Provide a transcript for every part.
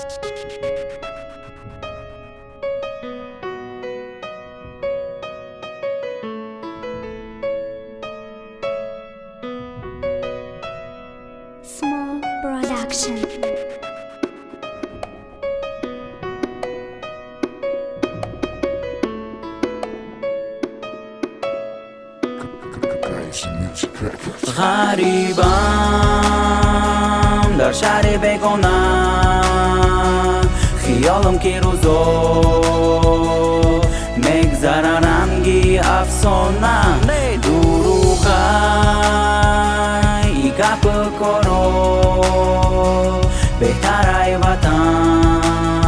Small production. غریبم در شهر بگونه خیالم که روزو میگذره رنگی افسانه دروغه گپ کرو بهتره وطن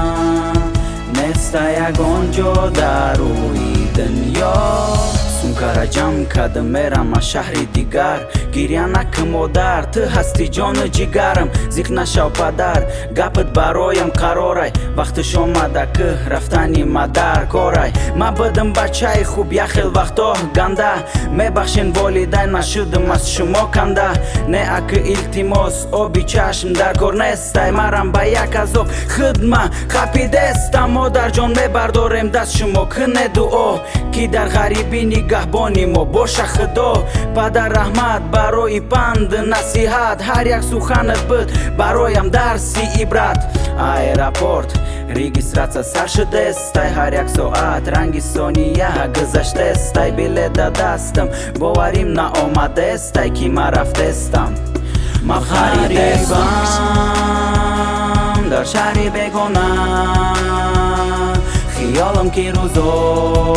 نسته یگان جا در روی دنیا سونکارا جمع کردم میرم از شهری دیگر گریه نکن مادر تو هستی جان جگرم زیخ نشو پدر گپت برایم قراره وقتش آمده که رفتنی مادر کاره من بدم بچه خوب یه خیل وقتا گنده میبخشین والدین من شدم از شما کنده نه اکه التماس آبی چشم در کار نیسته مرم به یک از آب خدمه خپیدستم مادر جان میبردارم دست شما کنه دعا کی در غریبی نگهبانی ما باشه خدا پدر رحمت برای پند نصیحت هر یک سخنت بود برایم درسی عبرت ایرپورت رجیسترація سر شده است هر یک ساعت رنگی ثانیه گذشته است بلیط دستم باوریم نآمده است که ما رفتستم ما غریبم در شهری بگونه خیالم که روزو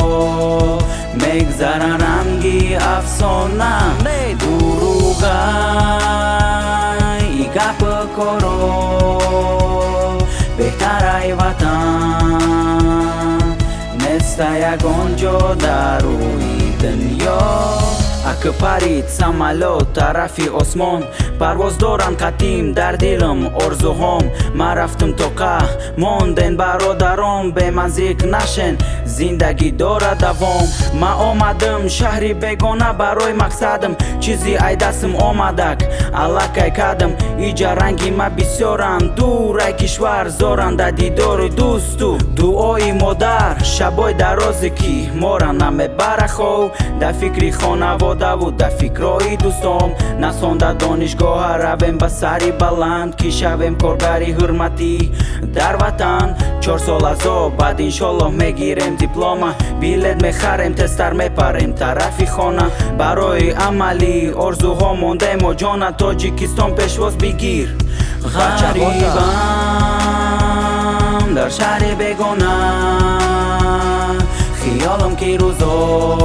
میگذره رنگی افسانه دروغه گپ کرو بهتره وطن نسته یگان جا در روی دنیا اکه پرید سمالات طرفی آسمان پرواز دارن قدیم در دلم آرزوهام من رفتم تا قه ماندن برادرام به من ذکر نشن زندگی داره دوام من آمدم شهری بگانه برای مقصدم چیزی ای دستم آمدک علاقه کردم ایجا رنگی ما بسیارن دور ای کشور زارن در دیدار دوستو دعای مادر شبای درازی که ما را نمیبره خو در فکری خانواده و در فکرهای دوستام نسانده دانشگاه رویم به سری بلند که شویم کارگری حرمتی در وطن 4 سال از بعد انشالله میگیریم دیپلوما بلیط میخریم تستر میپریم طرفی خانه برای عملی آرزوها مونده ما جان تاجیکستان پیشواز بگیر غریبم در شهر بگونه خیالم که روزو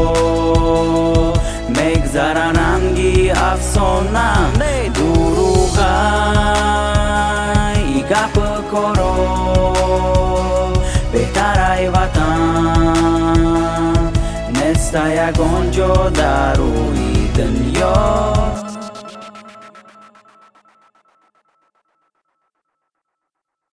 میگذره رنگی افسانه دروغه گپ کرو بهتره وطن نسته یگان جا در روی دنیا